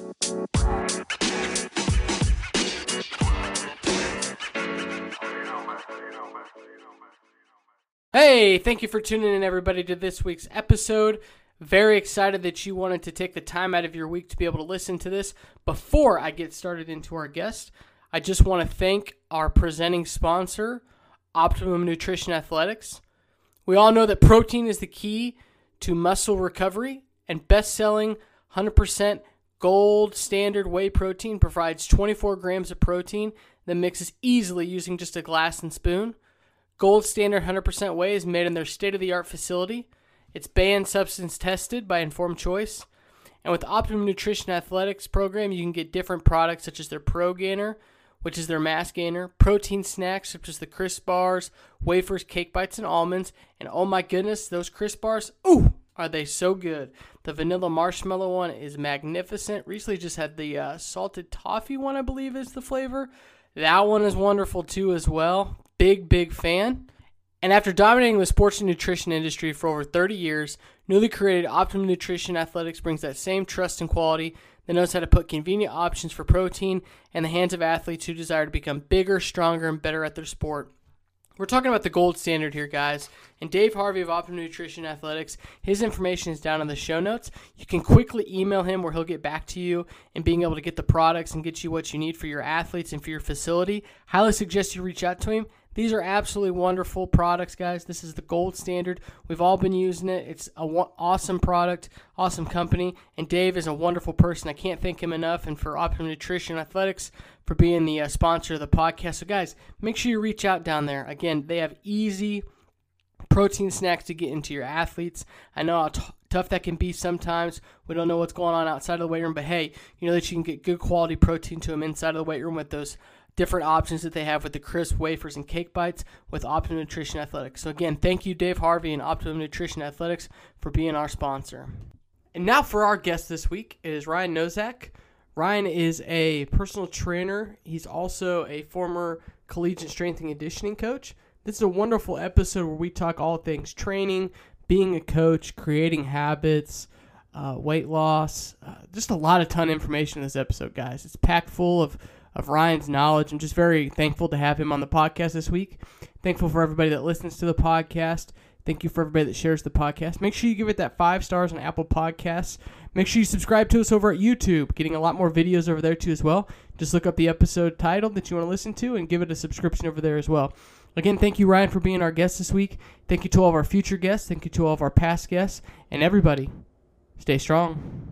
Hey, thank you for tuning in, everybody, to this week's episode. Very excited that you wanted to take the time out of your week to be able to listen to this. Before I get started into our guest, I just want to thank our presenting sponsor, Optimum Nutrition Athletics. We all know that protein is the key to muscle recovery, and best-selling 100% gold standard whey protein provides 24 grams of protein that mixes easily using just a glass and spoon. Gold Standard 100% Whey is made in their state-of-the-art facility. It's banned substance tested by Informed Choice. And with Optimum Nutrition Athletics program, you can get different products such as their Pro Gainer, which is their mass gainer, protein snacks such as the crisp bars, wafers, cake bites, and almonds. And oh my goodness, those crisp bars, ooh, are they so good. The vanilla marshmallow one is magnificent. Recently just had the salted toffee one, I believe is the flavor. That one is wonderful too as well. Big fan. And after dominating the sports and nutrition industry for over 30 years, newly created Optimum Nutrition Athletics brings that same trust and quality that knows how to put convenient options for protein in the hands of athletes who desire to become bigger, stronger, and better at their sport. We're talking about the gold standard here, guys. And Dave Harvey of Optimum Nutrition Athletics, his information is down in the show notes. You can quickly email him where he'll get back to you and being able to get the products and get you what you need for your athletes and for your facility. Highly suggest you reach out to him. These are absolutely wonderful products, guys. This is the gold standard. We've all been using it. It's an awesome product, awesome company, and Dave is a wonderful person. I can't thank him enough, and for Optimum Nutrition Athletics for being the sponsor of the podcast. So, guys, make sure you reach out down there. Again, they have easy protein snacks to get into your athletes. I know how tough that can be sometimes. We don't know what's going on outside of the weight room, but hey, you know that you can get good quality protein to them inside of the weight room with those different options that they have with the crisp wafers and cake bites with Optimum Nutrition Athletics. So again, thank you, Dave Harvey and Optimum Nutrition Athletics, for being our sponsor. And now for our guest this week, it is Ryan Nozak. Ryan is a personal trainer. He's also a former collegiate strength and conditioning coach. This is a wonderful episode where we talk all things training, being a coach, creating habits, weight loss, just a ton of information in this episode, guys. It's packed full of Ryan's knowledge. I'm just very thankful to have him on the podcast this week. Thankful for everybody that listens to the podcast. Thank you for everybody that shares the podcast. Make sure you give it that 5 stars on Apple Podcasts. Make sure you subscribe to us over at YouTube. Getting a lot more videos over there too as well. Just look up the episode title that you want to listen to and give it a subscription over there as well. Again, thank you, Ryan, for being our guest this week. Thank you to all of our future guests. Thank you to all of our past guests. And everybody, stay strong.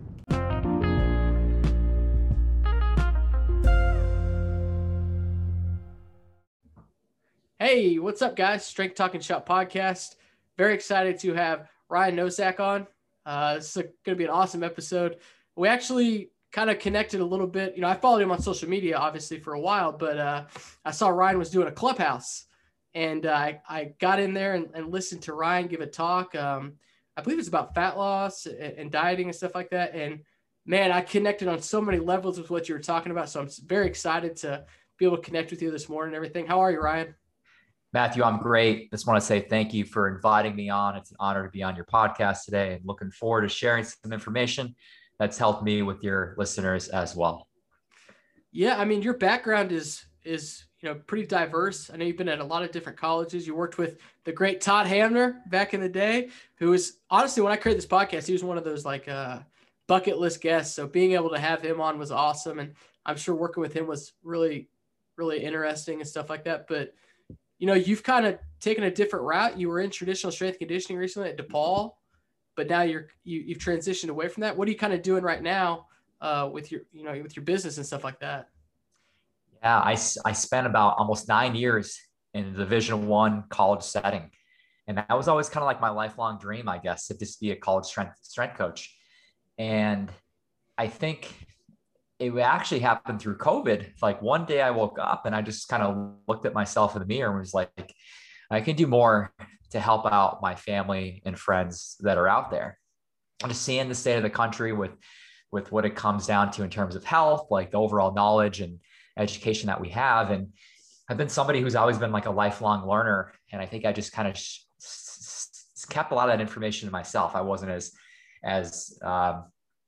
Hey, what's up, guys? Strength Talking Shop podcast. Very excited to have Ryan Nozak on. This is going to be an awesome episode. We actually kind of connected a little bit. You know, I followed him on social media, obviously, for a while, but I saw Ryan was doing a clubhouse, and I got in there and listened to Ryan give a talk. I believe it's about fat loss and dieting and stuff like that. And, man, I connected on so many levels with what you were talking about, so I'm very excited to be able to connect with you this morning and everything. How are you, Ryan? Matthew, I'm great. Just want to say thank you for inviting me on. It's an honor to be on your podcast today and looking forward to sharing some information that's helped me with your listeners as well. Yeah, I mean, your background is pretty diverse. I know you've been at a lot of different colleges. You worked with the great Todd Hamner back in the day, who was honestly, when I created this podcast, he was one of those bucket list guests. So being able to have him on was awesome. And I'm sure working with him was really, really interesting and stuff like that. But you know, you've kind of taken a different route. You were in traditional strength conditioning recently at DePaul, but now you've transitioned away from that. What are you kind of doing right now with your business and stuff like that? Yeah, I spent about almost 9 years in the Division I college setting. And that was always kind of like my lifelong dream, I guess, to just be a college strength coach. And I think it actually happened through COVID. Like one day I woke up and I just kind of looked at myself in the mirror and was like, I can do more to help out my family and friends that are out there. I'm just seeing the state of the country with what it comes down to in terms of health, like the overall knowledge and education that we have. And I've been somebody who's always been like a lifelong learner. And I think I just kind of kept a lot of that information to myself. I wasn't as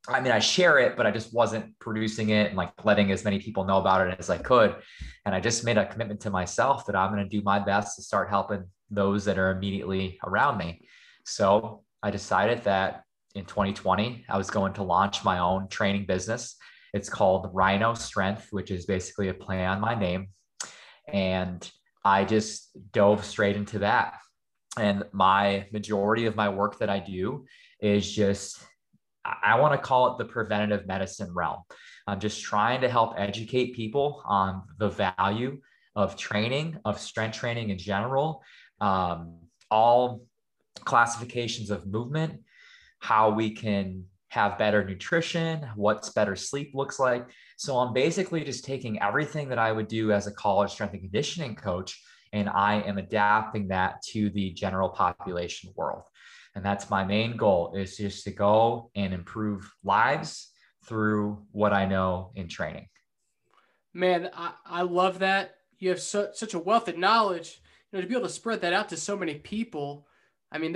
I mean, I share it, but I just wasn't producing it and like letting as many people know about it as I could. And I just made a commitment to myself that I'm going to do my best to start helping those that are immediately around me. So I decided that in 2020, I was going to launch my own training business. It's called Rhino Strength, which is basically a play on my name. And I just dove straight into that. And my majority of my work that I do is just, I want to call it the preventative medicine realm. I'm just trying to help educate people on the value of training, of strength training in general, all classifications of movement, how we can have better nutrition, what's better sleep looks like. So I'm basically just taking everything that I would do as a college strength and conditioning coach, and I am adapting that to the general population world. And that's my main goal, is just to go and improve lives through what I know in training. Man, I love that. You have such a wealth of knowledge, to be able to spread that out to so many people. I mean,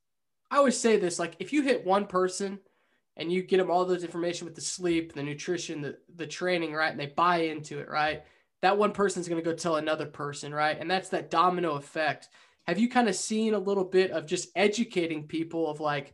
I always say this, like if you hit one person and you get them all those information with the sleep, the nutrition, the training, right? And they buy into it, right? That one person's going to go tell another person, right? And that's that domino effect. Have you kind of seen a little bit of just educating people of like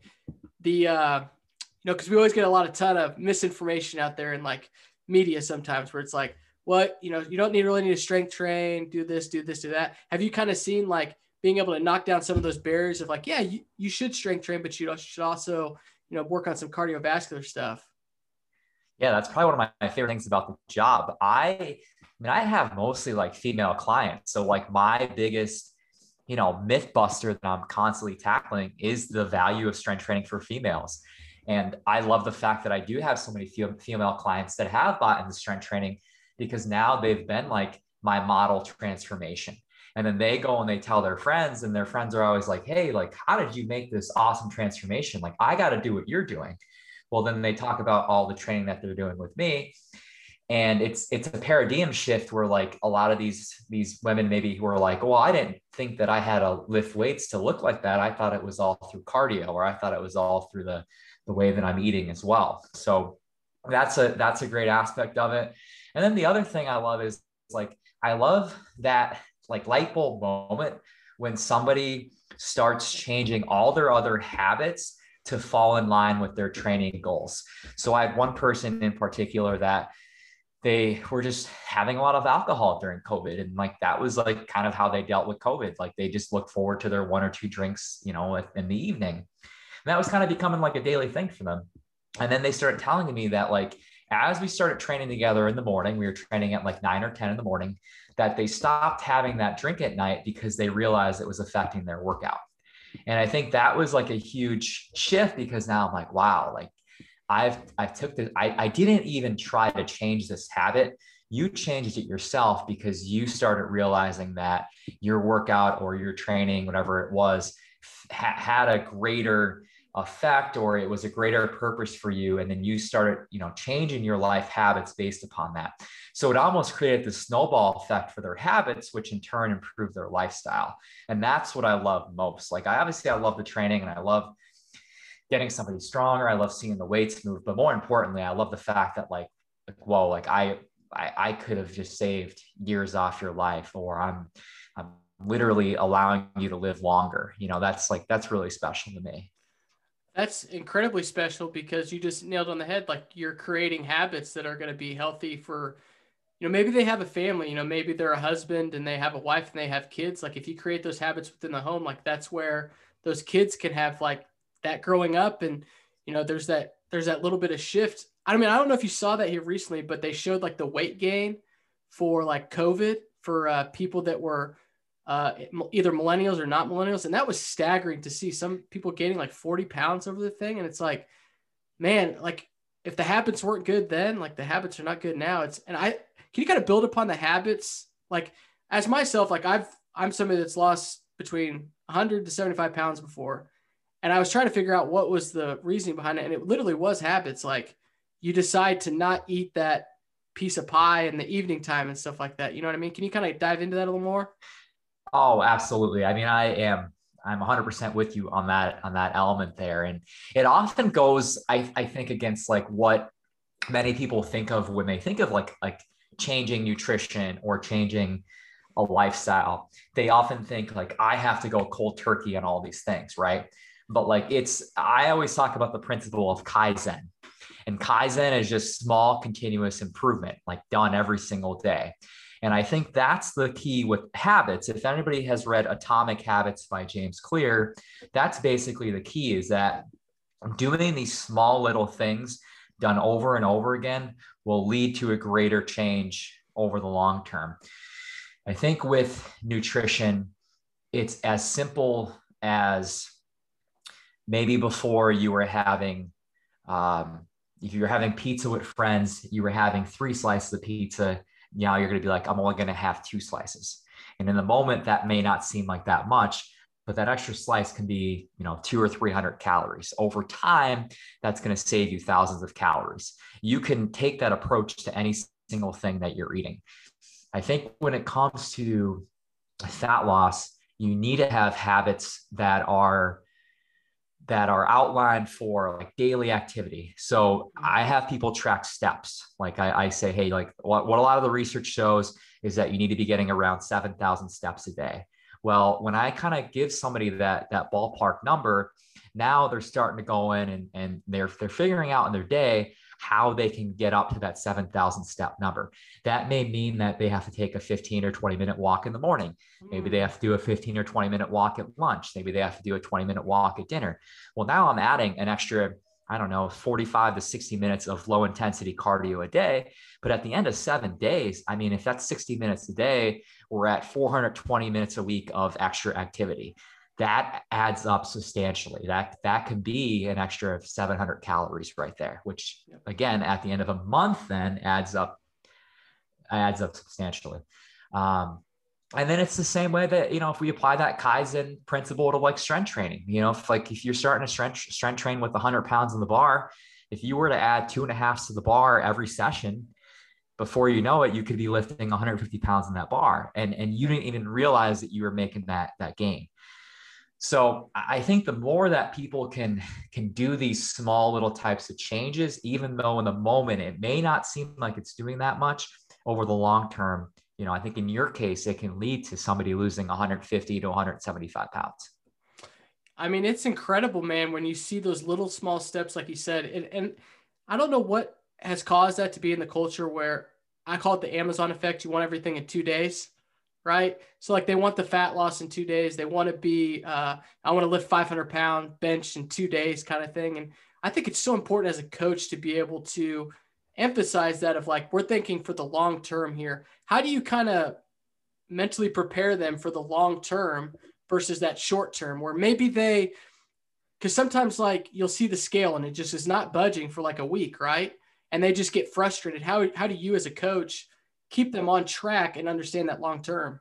because we always get a ton of misinformation out there in like media sometimes where it's like, what, you don't really need to strength train, do this, do that. Have you kind of seen like being able to knock down some of those barriers of like, yeah, you should strength train, but you should also, work on some cardiovascular stuff? Yeah, that's probably one of my favorite things about the job. I mean, I have mostly like female clients. So like my biggest, myth buster that I'm constantly tackling is the value of strength training for females. And I love the fact that I do have so many female clients that have bought into strength training, because now they've been like my model transformation. And then they go and they tell their friends, and their friends are always like, hey, like, how did you make this awesome transformation? Like, I got to do what you're doing. Well, then they talk about all the training that they're doing with me. And it's a paradigm shift where like a lot of these women maybe who are like, well, I didn't think that I had to lift weights to look like that. I thought it was all through cardio, or I thought it was all through the way that I'm eating as well. So that's a great aspect of it. And then the other thing I love is like, I love that like light bulb moment when somebody starts changing all their other habits to fall in line with their training goals. So I had one person in particular that they were just having a lot of alcohol during COVID. And like, that was like kind of how they dealt with COVID. Like they just looked forward to their one or two drinks, in the evening. And that was kind of becoming like a daily thing for them. And then they started telling me that like, as we started training together in the morning, we were training at like 9 or 10 in the morning, that they stopped having that drink at night because they realized it was affecting their workout. And I think that was like a huge shift, because now I'm like, wow, like I've took this, I didn't even try to change this habit. You changed it yourself because you started realizing that your workout or your training, whatever it was, had a greater effect, or it was a greater purpose for you. And then you started, changing your life habits based upon that. So it almost created this snowball effect for their habits, which in turn improved their lifestyle. And that's what I love most. Like I love the training, and I love getting somebody stronger. I love seeing the weights move, but more importantly, I love the fact that like whoa, like I could have just saved years off your life, or I'm literally allowing you to live longer. That's really special to me. That's incredibly special because you just nailed on the head. Like you're creating habits that are going to be healthy for, maybe they have a family, maybe they're a husband and they have a wife and they have kids. Like if you create those habits within the home, like that's where those kids can have like that growing up. And, there's that little bit of shift. I mean, I don't know if you saw that here recently, but they showed like the weight gain for like COVID for people that were either millennials or not millennials. And that was staggering to see some people gaining like 40 pounds over the thing. And it's like, man, like if the habits weren't good then, like the habits are not good now. Can you kind of build upon the habits? Like as myself, like I'm somebody that's lost between 100 to 75 pounds before. And I was trying to figure out what was the reasoning behind it. And it literally was habits. Like you decide to not eat that piece of pie in the evening time and stuff like that. You know what I mean? Can you kind of dive into that a little more? Oh, absolutely. I mean, I'm 100% with you on that element there. And it often goes, I think, against like what many people think of when they think of like changing nutrition or changing a lifestyle. They often think like, I have to go cold turkey on all these things, right? But like I always talk about the principle of Kaizen. And Kaizen is just small continuous improvement, like done every single day. And I think that's the key with habits. If anybody has read Atomic Habits by James Clear, that's basically the key, is that doing these small little things done over and over again will lead to a greater change over the long term. I think with nutrition, it's as simple as maybe before you were having, if you're having pizza with friends, you were having 3 slices of pizza. Now you're going to be like, I'm only going to have 2 slices. And in the moment, that may not seem like that much, but that extra slice can be, 200 or 300 calories. Over time, that's going to save you thousands of calories. You can take that approach to any single thing that you're eating. I think when it comes to fat loss, you need to have habits that are outlined for like daily activity. So I have people track steps. Like I say, hey, like what a lot of the research shows is that you need to be getting around 7,000 steps a day. Well, when I kind of give somebody that ballpark number, now they're starting to go in and they're figuring out in their day how they can get up to that 7,000 step number. That may mean that they have to take a 15 or 20 minute walk in the morning. Maybe they have to do a 15 or 20 minute walk at lunch. Maybe they have to do a 20-minute walk at dinner. Well, now I'm adding an extra, 45 to 60 minutes of low intensity cardio a day. But at the end of 7 days, I mean, if that's 60 minutes a day, we're at 420 minutes a week of extra activity. That adds up substantially. That can be an extra 700 calories right there, which again, at the end of a month, then adds up substantially. And then it's the same way that, if we apply that Kaizen principle to like strength training, if you're starting to strength train with 100 pounds in the bar, if you were to add 2.5 to the bar every session, before you know it, you could be lifting 150 pounds in that bar. And you didn't even realize that you were making that gain. So I think the more that people can do these small little types of changes, even though in the moment it may not seem like it's doing that much, over the long term, I think in your case, it can lead to somebody losing 150 to 175 pounds. I mean, it's incredible, man, when you see those little small steps, like you said. And I don't know what has caused that to be in the culture, where I call it the Amazon effect. You want everything in 2 days, right? So like they want the fat loss in 2 days. They want to be, I want to lift 500-pound bench in 2 days kind of thing. And I think it's so important as a coach to be able to emphasize that, of like, we're thinking for the long term here. How do you kind of mentally prepare them for the long term versus that short term, where maybe because sometimes like you'll see the scale and it just is not budging for like a week, right? And they just get frustrated. How do you as a coach keep them on track and understand that long term?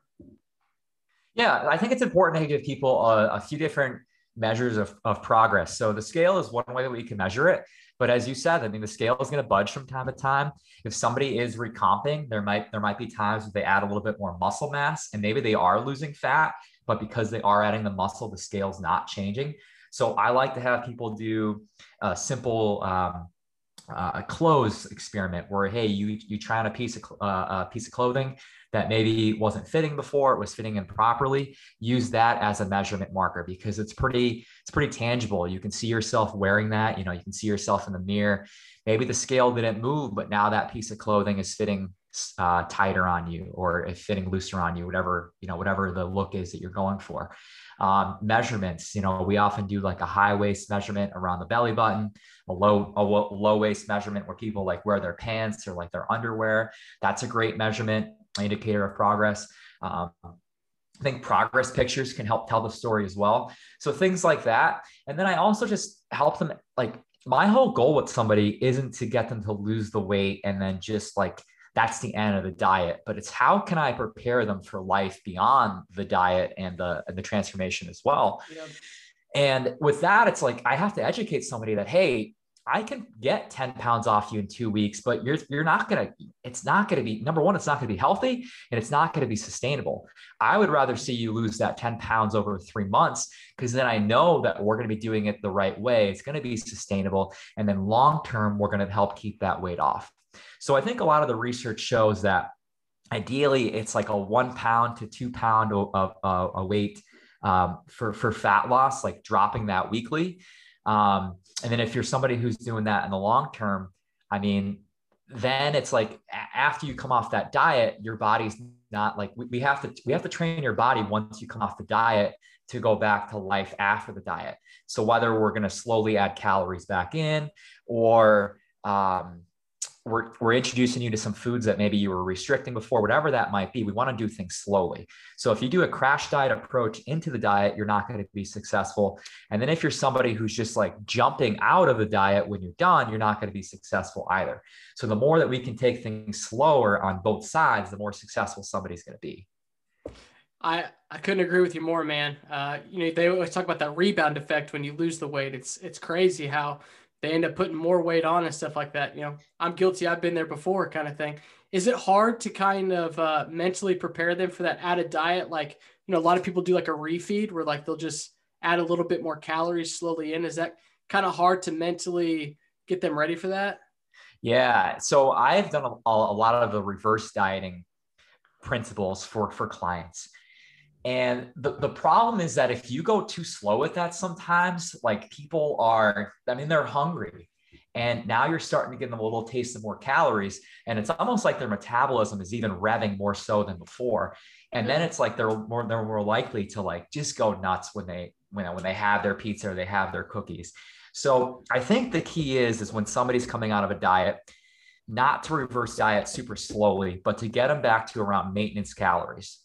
Yeah, I think it's important to give people a few different measures of progress. So the scale is one way that we can measure it. But as you said, I mean, the scale is going to budge from time to time. If somebody is recomping, there might be times where they add a little bit more muscle mass and maybe they are losing fat, but because they are adding the muscle, the scale's not changing. So I like to have people do a simple a clothes experiment where, hey, you try on a piece of clothing that maybe wasn't fitting before, it was fitting improperly. Use that as a measurement marker, because it's pretty tangible. You can see yourself wearing that. You can see yourself in the mirror. Maybe the scale didn't move, but now that piece of clothing is fitting tighter on you, or is fitting looser on you, whatever the look is that you're going for. Measurements, we often do like a high waist measurement around the belly button, a low waist measurement where people like wear their pants or like their underwear. That's a great measurement indicator of progress. I think progress pictures can help tell the story as well. So things like that. And then I also just help them, like, my whole goal with somebody isn't to get them to lose the weight and then just like, that's the end of the diet, but it's how can I prepare them for life beyond the diet and the transformation as well. Yeah. And with that, it's like, I have to educate somebody that, hey, I can get 10 pounds off you in 2 weeks, but you're not going to, it's not going to be, number one, it's not going to be healthy and it's not going to be sustainable. I would rather see you lose that 10 pounds over 3 months, because then I know that we're going to be doing it the right way. It's going to be sustainable. And then long-term, we're going to help keep that weight off. So I think a lot of the research shows that ideally it's like a 1 pound to 2 pound of a weight for fat loss, like dropping that weekly. And then if you're somebody who's doing that in the long term, I mean, then it's like after you come off that diet, your body's not like we have to train your body once you come off the diet to go back to life after the diet. So whether we're going to slowly add calories back in, or we're introducing you to some foods that maybe you were restricting before, whatever that might be, we want to do things slowly. So if you do a crash diet approach into the diet, you're not going to be successful. And then if you're somebody who's just like jumping out of the diet when you're done, you're not going to be successful either. So the more that we can take things slower on both sides, the more successful somebody's going to be. I couldn't agree with you more, man. They always talk about that rebound effect when you lose the weight. It's crazy how they end up putting more weight on and stuff like that. I'm guilty. I've been there before, kind of thing. Is it hard to kind of mentally prepare them for that added diet? Like, a lot of people do like a refeed where like they'll just add a little bit more calories slowly in. Is that kind of hard to mentally get them ready for that? Yeah. So I've done a lot of the reverse dieting principles for clients. And the problem is that if you go too slow with that, sometimes like people they're hungry, and now you're starting to give them a little taste of more calories. And it's almost like their metabolism is even revving more so than before. And then it's like they're more likely to like just go nuts when they have their pizza or they have their cookies. So I think the key is when somebody's coming out of a diet, not to reverse diet super slowly, but to get them back to around maintenance calories.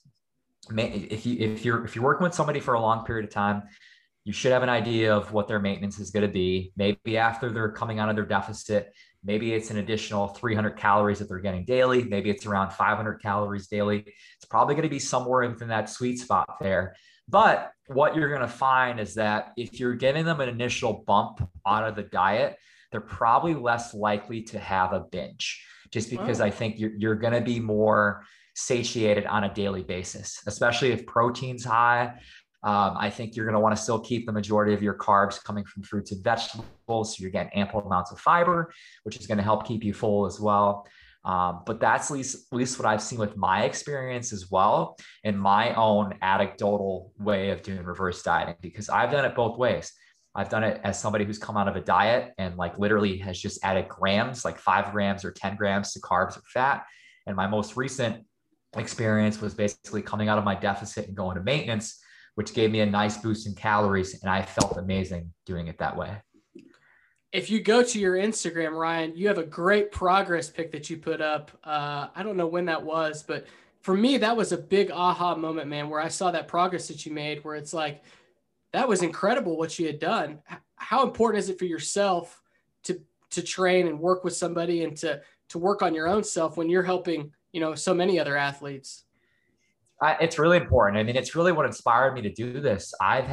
If you're working with somebody for a long period of time, you should have an idea of what their maintenance is going to be. Maybe after they're coming out of their deficit, maybe it's an additional 300 calories that they're getting daily. Maybe it's around 500 calories daily. It's probably going to be somewhere within that sweet spot there. But what you're going to find is that if you're giving them an initial bump out of the diet, they're probably less likely to have a binge, just because I think you're going to be more satiated on a daily basis, especially if protein's high. I think you're going to want to still keep the majority of your carbs coming from fruits and vegetables. So you're getting ample amounts of fiber, which is going to help keep you full as well. But that's at least what I've seen with my experience as well, in my own anecdotal way of doing reverse dieting, because I've done it both ways. I've done it as somebody who's come out of a diet and like literally has just added grams, like 5 grams or 10 grams to carbs or fat. And my most recent experience was basically coming out of my deficit and going to maintenance, which gave me a nice boost in calories. And I felt amazing doing it that way. If you go to your Instagram, Ryan, you have a great progress pic that you put up. I don't know when that was, but for me, that was a big aha moment, man, where I saw that progress that you made, where it's like, that was incredible what you had done. How important is it for yourself to train and work with somebody and to work on your own self when you're helping, so many other athletes? It's really important. I mean, it's really what inspired me to do this.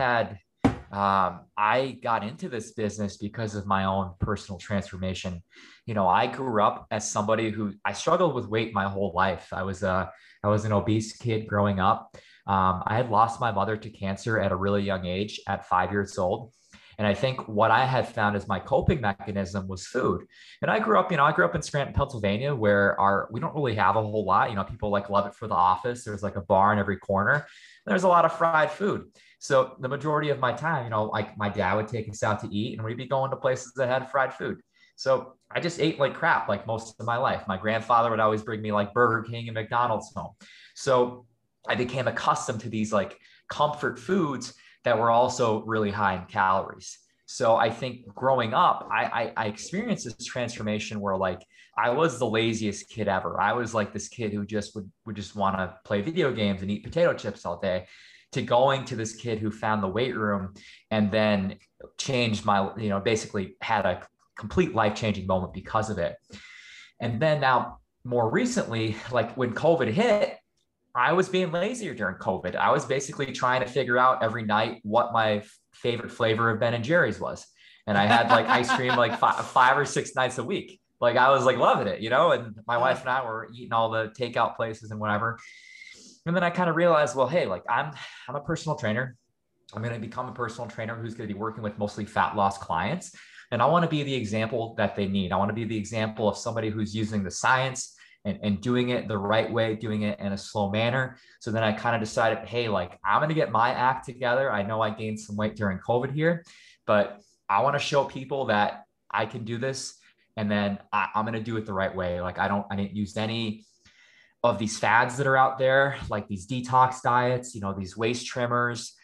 I got into this business because of my own personal transformation. I grew up as somebody who I struggled with weight my whole life. I was an obese kid growing up. I had lost my mother to cancer at a really young age, at 5 years old. And I think what I had found as my coping mechanism was food. And I grew up in Scranton, Pennsylvania, where we don't really have a whole lot. People like love it for The Office. There's like a bar in every corner. There's a lot of fried food. So the majority of my time, like my dad would take us out to eat and we'd be going to places that had fried food. So I just ate like crap, like most of my life. My grandfather would always bring me like Burger King and McDonald's home. So I became accustomed to these like comfort foods that were also really high in calories. So I think growing up, I experienced this transformation where like I was the laziest kid ever. I was like this kid who just would just want to play video games and eat potato chips all day, to going to this kid who found the weight room and then changed basically had a complete life-changing moment because of it. And then now more recently, like when COVID hit, I was being lazier during COVID. I was basically trying to figure out every night what my favorite flavor of Ben and Jerry's was. And I had like ice cream like five or six nights a week. Like I was like loving it, and my wife and I were eating all the takeout places and whatever. And then I kind of realized, well, hey, like I'm a personal trainer. I'm going to become a personal trainer who's going to be working with mostly fat loss clients. And I want to be the example that they need. I want to be the example of somebody who's using the science and doing it the right way, doing it in a slow manner. So then I kind of decided, hey, like I'm going to get my act together. I know I gained some weight during COVID here, but I want to show people that I can do this. And then I'm going to do it the right way. Like I didn't use any of these fads that are out there, like these detox diets, these waist trimmers.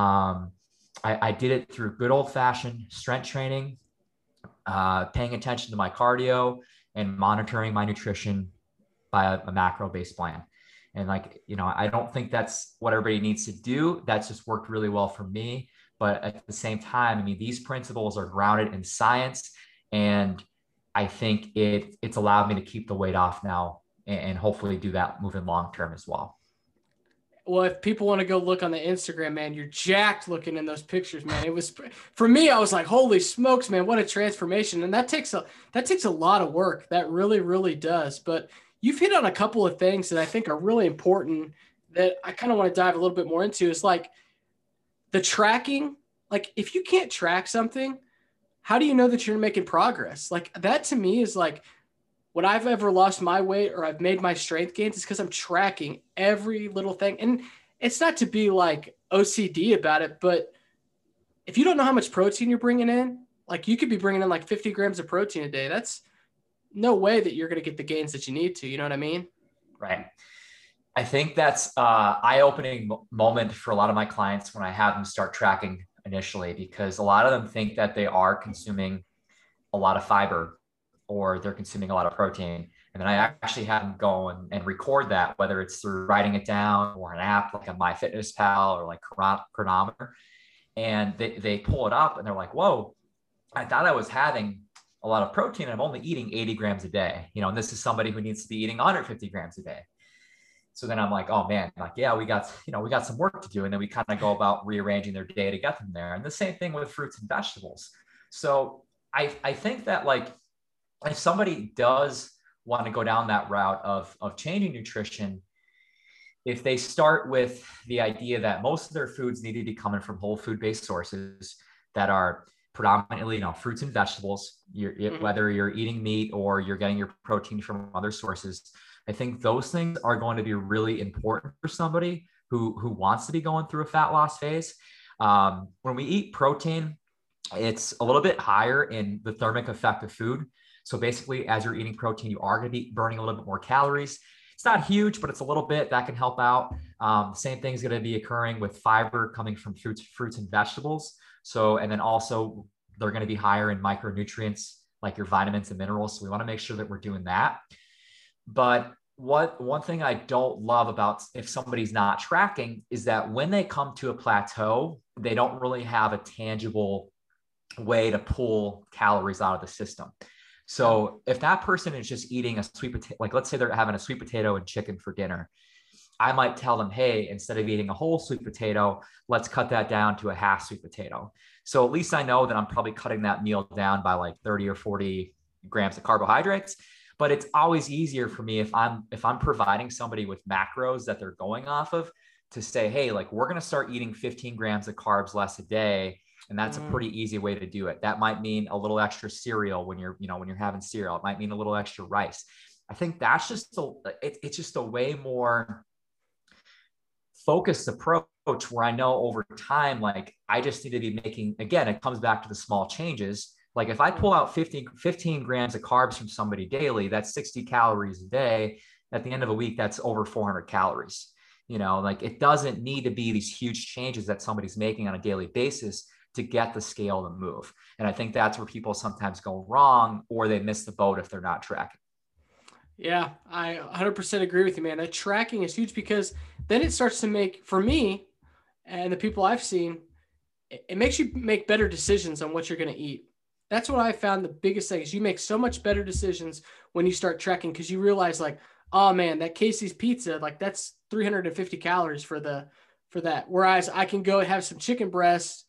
I did it through good old fashioned strength training, paying attention to my cardio and monitoring my nutrition by a macro-based plan. And like, I don't think that's what everybody needs to do. That's just worked really well for me. But at the same time, I mean, these principles are grounded in science. And I think it's allowed me to keep the weight off now and hopefully do that moving long-term as well. Well, if people want to go look on the Instagram, man, you're jacked looking in those pictures, man. It was, for me, I was like, holy smokes, man, what a transformation. And that takes a lot of work. That really, really does. But you've hit on a couple of things that I think are really important that I kind of want to dive a little bit more into. Is like the tracking. Like if you can't track something, how do you know that you're making progress? Like that to me is like, when I've ever lost my weight or I've made my strength gains, it's because I'm tracking every little thing. And it's not to be like OCD about it, but if you don't know how much protein you're bringing in, like you could be bringing in like 50 grams of protein a day. That's no way that you're going to get the gains that you need to. You know what I mean? Right. I think that's eye-opening moment for a lot of my clients when I have them start tracking initially, because a lot of them think that they are consuming a lot of fiber or they're consuming a lot of protein. And then I actually have them go and record that, whether it's through writing it down or an app like a MyFitnessPal or like Chronometer. And they pull it up and they're like, whoa, I thought I was having a lot of protein. I'm only eating 80 grams a day, and this is somebody who needs to be eating 150 grams a day. So then I'm like, oh man, like, yeah, we got some work to do. And then we kind of go about rearranging their day to get them there. And the same thing with fruits and vegetables. So I think that like, if somebody does want to go down that route of changing nutrition, if they start with the idea that most of their foods need to be coming from whole food based sources that are predominantly, fruits and vegetables, whether you're eating meat or you're getting your protein from other sources, I think those things are going to be really important for somebody who wants to be going through a fat loss phase. When we eat protein, it's a little bit higher in the thermic effect of food. So basically, as you're eating protein, you are going to be burning a little bit more calories. It's not huge, but it's a little bit that can help out. Same thing is going to be occurring with fiber coming from fruits and vegetables. So, and then also they're going to be higher in micronutrients like your vitamins and minerals. So we want to make sure that we're doing that. But one thing I don't love about if somebody's not tracking is that when they come to a plateau, they don't really have a tangible way to pull calories out of the system. So if that person is just eating a sweet potato, like let's say they're having a sweet potato and chicken for dinner, I might tell them, hey, instead of eating a whole sweet potato, let's cut that down to a half sweet potato. So at least I know that I'm probably cutting that meal down by like 30 or 40 grams of carbohydrates. But it's always easier for me if I'm providing somebody with macros that they're going off of to say, hey, like we're going to start eating 15 grams of carbs less a day. And that's a pretty easy way to do it. That might mean a little extra cereal when you're having cereal. It might mean a little extra rice. I think that's just it's just a way more focused approach where I know over time, like I just need to be making, again, it comes back to the small changes. Like if I pull out 15 grams of carbs from somebody daily, that's 60 calories a day. At the end of a week, that's over 400 calories. Like it doesn't need to be these huge changes that somebody's making on a daily basis to get the scale to move. And I think that's where people sometimes go wrong or they miss the boat if they're not tracking. Yeah, I 100% agree with you, man. That tracking is huge because then it starts to make, for me and the people I've seen, it makes you make better decisions on what you're going to eat. That's what I found the biggest thing is you make so much better decisions when you start tracking because you realize like, oh man, that Casey's pizza, like that's 350 calories for that. Whereas I can go have some chicken breasts,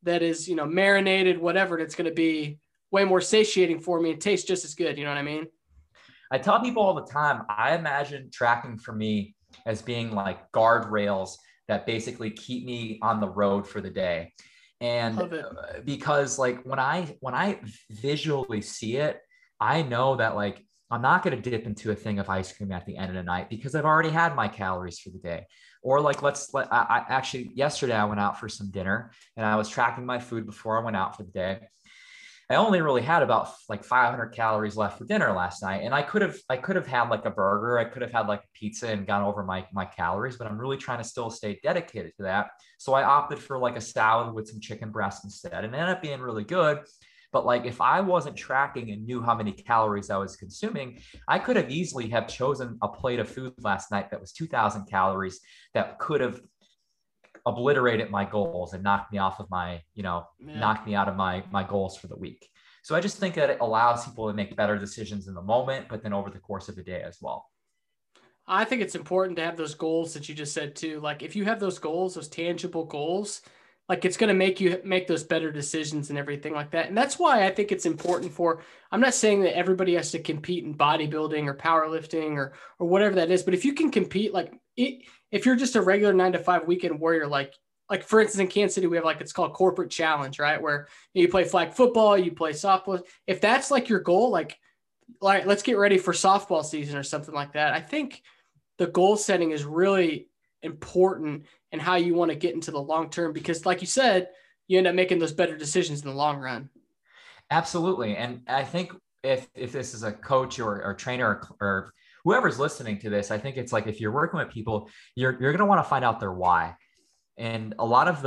that is, marinated, whatever, and it's going to be way more satiating for me and tastes just as good. You know what I mean? I tell people all the time, I imagine tracking for me as being like guardrails that basically keep me on the road for the day. And Love it. because like when I visually see it, I know that like I'm not going to dip into a thing of ice cream at the end of the night because I've already had my calories for the day. Or like I actually yesterday I went out for some dinner and I was tracking my food before I went out for the day. I only really had about like 500 calories left for dinner last night, and I could have had like a burger, I could have had like a pizza and gone over my calories, but I'm really trying to still stay dedicated to that. So I opted for like a salad with some chicken breast instead, and it ended up being really good. But like if I wasn't tracking and knew how many calories I was consuming, I could have easily have chosen a plate of food last night that was 2,000 calories that could have obliterated my goals and knocked me off of my, Yeah. knocked me out of my goals for the week. So I just think that it allows people to make better decisions in the moment, but then over the course of the day as well. I think it's important to have those goals that you just said too. Like if you have those goals, those tangible goals, like it's going to make you make those better decisions and everything like that. And that's why I think it's important for, I'm not saying that everybody has to compete in bodybuilding or powerlifting or whatever that is, but if you can compete, like if you're just a regular 9 to 5 weekend warrior, like for instance, in Kansas City, we have like, it's called corporate challenge, right? Where you play flag football, you play softball. If that's like your goal, like let's get ready for softball season or something like that. I think the goal setting is really important and how you want to get into the long term because like you said, you end up making those better decisions in the long run. Absolutely. And I think if this is a coach or trainer or whoever's listening to this, I think it's like if you're working with people, you're going to want to find out their why. And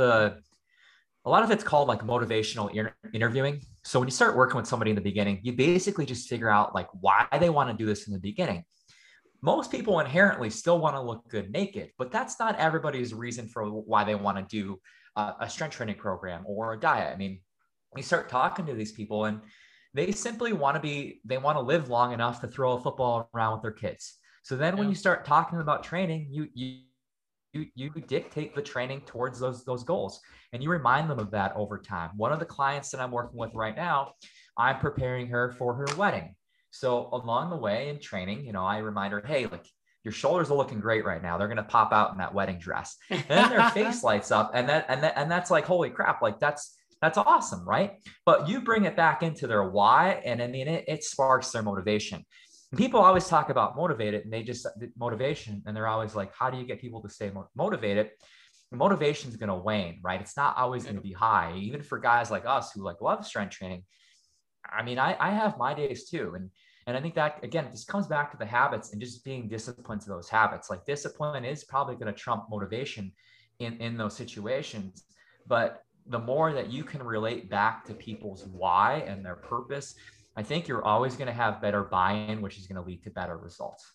a lot of it's called like motivational interviewing. So when you start working with somebody in the beginning, you basically just figure out like why they want to do this in the beginning. Most people inherently still want to look good naked, but that's not everybody's reason for why they want to do a strength training program or a diet. I mean, you start talking to these people and they simply they want to live long enough to throw a football around with their kids. So then when Yeah. you start talking about training, you dictate the training towards those goals and you remind them of that over time. One of the clients that I'm working with right now, I'm preparing her for her wedding. So along the way in training, I remind her, hey, like your shoulders are looking great right now. They're going to pop out in that wedding dress. And then their face lights up and that's like, holy crap. Like that's awesome. Right. But you bring it back into their why. And I mean, it sparks their motivation. And people always talk about motivated and they just motivation. And they're always like, how do you get people to stay motivated? Motivation is going to wane, right? It's not always going to be high. Even for guys like us who like love strength training. I mean, I have my days too. And I think that again, this comes back to the habits and just being disciplined to those habits. Like discipline is probably going to trump motivation in those situations. But the more that you can relate back to people's why and their purpose, I think you're always going to have better buy-in, which is going to lead to better results.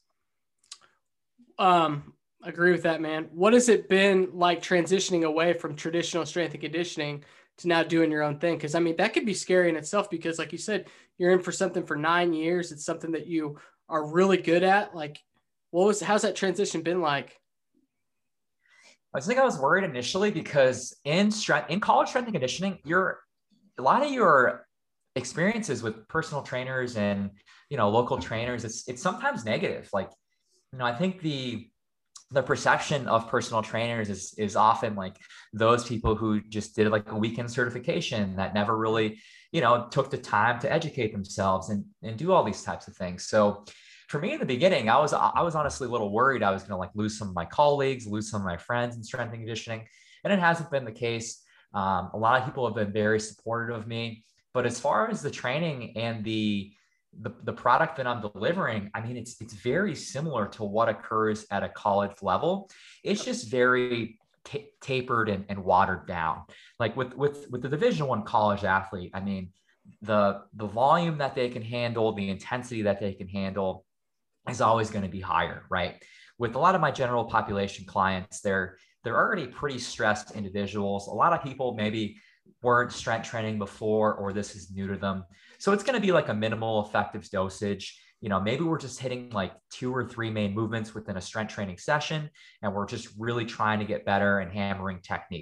Agree with that, man. What has it been like transitioning away from traditional strength and conditioning to now doing your own thing? Because I mean, that could be scary in itself because like you said, you're in for something for 9 years. It's something that you are really good at. Like how's that transition been like? I think I was worried initially because in college strength and conditioning, a lot of your experiences with personal trainers and, local trainers, it's sometimes negative. Like, I think the perception of personal trainers is often like those people who just did like a weekend certification that never really, took the time to educate themselves and do all these types of things. So for me in the beginning, I was honestly a little worried I was going to like lose some of my colleagues, lose some of my friends in strength and conditioning. And it hasn't been the case. A lot of people have been very supportive of me, but as far as the training and the product that I'm delivering, I mean, it's very similar to what occurs at a college level. It's just very tapered and watered down. Like with the Division I college athlete, I mean, the volume that they can handle, the intensity that they can handle is always going to be higher, right? With a lot of my general population clients, they're already pretty stressed individuals. A lot of people maybe weren't strength training before, or this is new to them. So it's going to be like a minimal effective dosage. Maybe we're just hitting like 2 or 3 main movements within a strength training session, and we're just really trying to get better and hammering technique.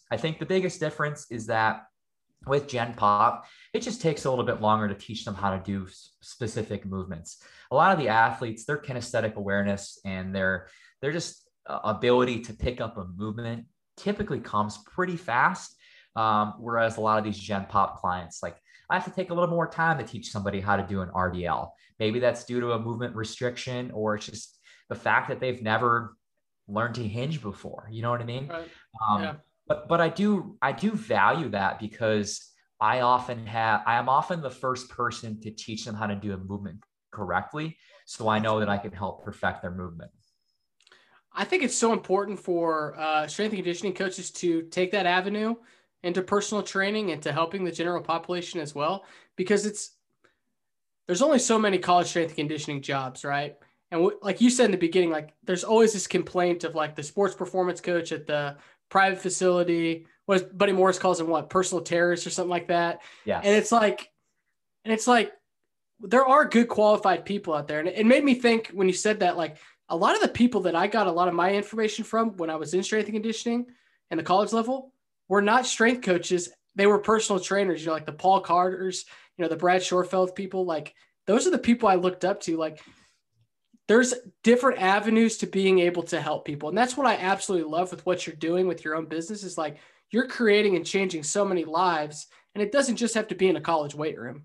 I think the biggest difference is that with Gen Pop, it just takes a little bit longer to teach them how to do specific movements. A lot of the athletes, their kinesthetic awareness and their just ability to pick up a movement typically comes pretty fast. Whereas a lot of these Gen Pop clients, like I have to take a little more time to teach somebody how to do an RDL. Maybe that's due to a movement restriction, or it's just the fact that they've never learned to hinge before. You know what I mean? Right. Um, Yeah. but I do value that because I am often the first person to teach them how to do a movement correctly. So I know that I can help perfect their movement. I think it's so important for strength and conditioning coaches to take that avenue into personal training and to helping the general population as well, because there's only so many college strength and conditioning jobs, right? And like you said in the beginning, like there's always this complaint of like the sports performance coach at the private facility, what Buddy Morris calls them, what, personal terrorists or something like that. And Yes. it's like there are good qualified people out there. And it made me think when you said that, like a lot of the people that I got a lot of my information from when I was in strength and conditioning and the college level were not strength coaches. They were personal trainers, like the Paul Carters, the Brad Shorefeld people. Like those are the people I looked up to. Like there's different avenues to being able to help people. And that's what I absolutely love with what you're doing with your own business is like you're creating and changing so many lives. And it doesn't just have to be in a college weight room.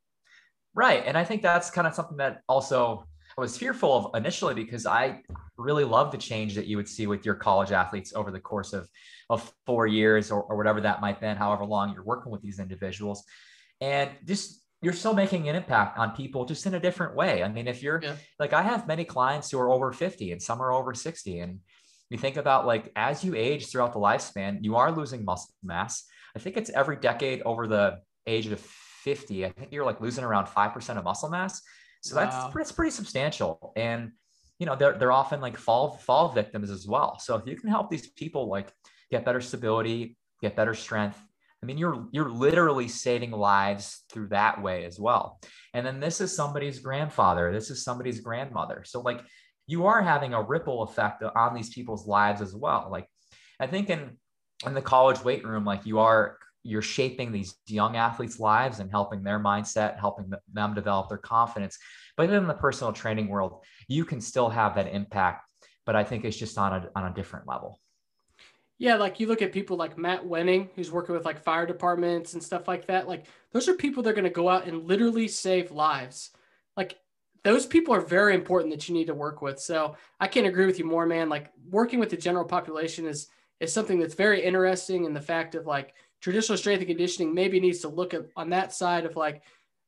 Right. And I think that's kind of something that also I was fearful of initially because I really love the change that you would see with your college athletes over the course of 4 years or whatever that might be, however long you're working with these individuals. And just you're still making an impact on people just in a different way. I mean, if you're like, I have many clients who are over 50 and some are over 60. And you think about like, as you age throughout the lifespan, you are losing muscle mass. I think it's every decade over the age of 50. I think you're like losing around 5% of muscle mass. So that's pretty substantial. And, they're often like fall victims as well. So if you can help these people like get better stability, get better strength, I mean, you're literally saving lives through that way as well. And then this is somebody's grandfather. This is somebody's grandmother. So like you are having a ripple effect on these people's lives as well. Like I think in the college weight room, like you're shaping these young athletes' lives and helping their mindset, helping them develop their confidence. But in the personal training world, you can still have that impact, but I think it's just on a different level. Yeah, like you look at people like Matt Wenning, who's working with like fire departments and stuff like that. Like those are people that are going to go out and literally save lives. Like those people are very important that you need to work with. So I can't agree with you more, man. Like working with the general population is something that's very interesting. And the fact of like traditional strength and conditioning maybe needs to look at on that side of like,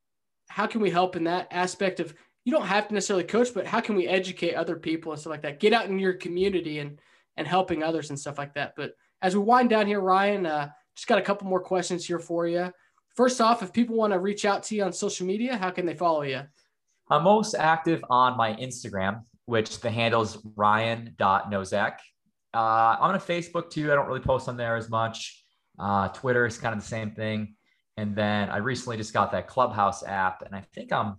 how can we help in that aspect of, you don't have to necessarily coach, but how can we educate other people and stuff like that? Get out in your community and helping others and stuff like that. But as we wind down here, Ryan, just got a couple more questions here for you. First off, if people want to reach out to you on social media, how can they follow you? I'm most active on my Instagram, which the handle is ryan.nozak. I'm on Facebook too. I don't really post on there as much. Twitter is kind of the same thing. And then I recently just got that Clubhouse app, and I think I'm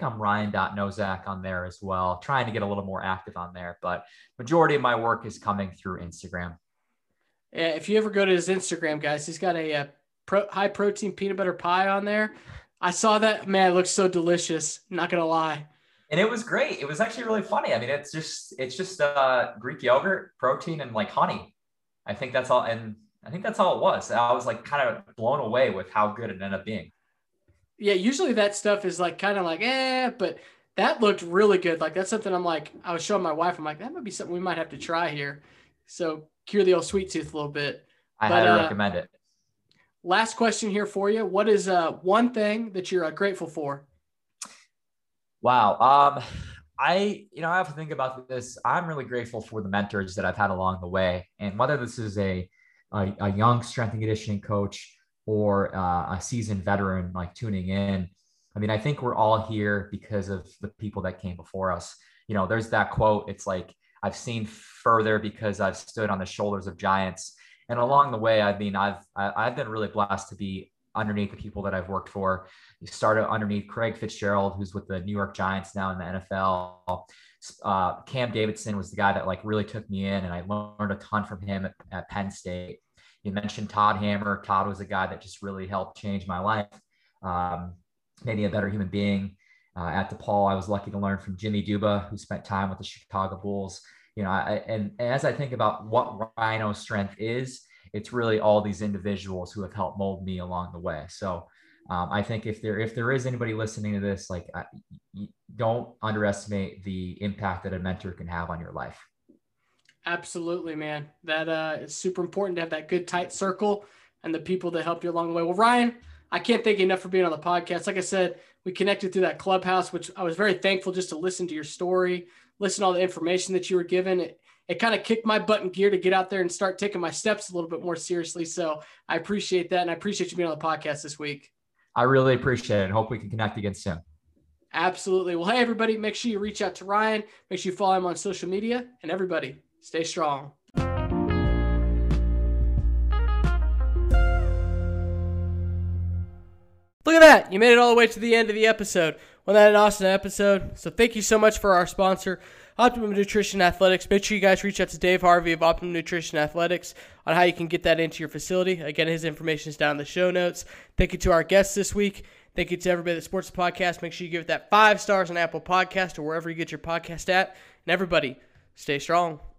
Ryan.Nozak on there as well, trying to get a little more active on there, but majority of my work is coming through Instagram. Yeah, if you ever go to his Instagram, guys, he's got a high protein peanut butter pie on there. I saw that, man, it looks so delicious. Not going to lie. And it was great. It was actually really funny. I mean, it's just Greek yogurt, protein, and like honey. I think that's all. And I think that's all it was. I was like kind of blown away with how good it ended up being. Yeah, usually that stuff is like kind of like, but that looked really good. Like that's something I was showing my wife. I'm like, that might be something we might have to try here. So cure the old sweet tooth a little bit. I highly recommend it. Last question here for you. What is one thing that you're grateful for? Wow. I have to think about this. I'm really grateful for the mentors that I've had along the way. And whether this is a young strength and conditioning coach or a seasoned veteran like tuning in, I mean, I think we're all here because of the people that came before us. There's that quote. It's like, I've seen further because I've stood on the shoulders of giants. And along the way, I mean, I've been really blessed to be underneath the people that I've worked for. You started underneath Craig Fitzgerald, who's with the New York Giants now in the NFL. Cam Davidson was the guy that like really took me in, and I learned a ton from him at Penn State. You mentioned Todd Hammer. Todd was a guy that just really helped change my life, made me a better human being. At DePaul, I was lucky to learn from Jimmy Duba, who spent time with the Chicago Bulls. And as I think about what Rhino strength is, it's really all these individuals who have helped mold me along the way. So I think if there is anybody listening to this, like, don't underestimate the impact that a mentor can have on your life. Absolutely, man. That is super important to have that good tight circle and the people that help you along the way. Well, Ryan, I can't thank you enough for being on the podcast. Like I said, we connected through that Clubhouse, which I was very thankful just to listen to your story, listen to all the information that you were given. It kind of kicked my butt in gear to get out there and start taking my steps a little bit more seriously. So I appreciate that. And I appreciate you being on the podcast this week. I really appreciate it and hope we can connect again soon. Absolutely. Well, hey, everybody, make sure you reach out to Ryan. Make sure you follow him on social media. And everybody, stay strong. Look at that. You made it all the way to the end of the episode. Wasn't that an awesome episode? So thank you so much for our sponsor, Optimum Nutrition Athletics. Make sure you guys reach out to Dave Harvey of Optimum Nutrition Athletics on how you can get that into your facility. Again, his information is down in the show notes. Thank you to our guests this week. Thank you to everybody that supports the podcast. Make sure you give it that 5 stars on Apple Podcast or wherever you get your podcast at. And everybody, stay strong.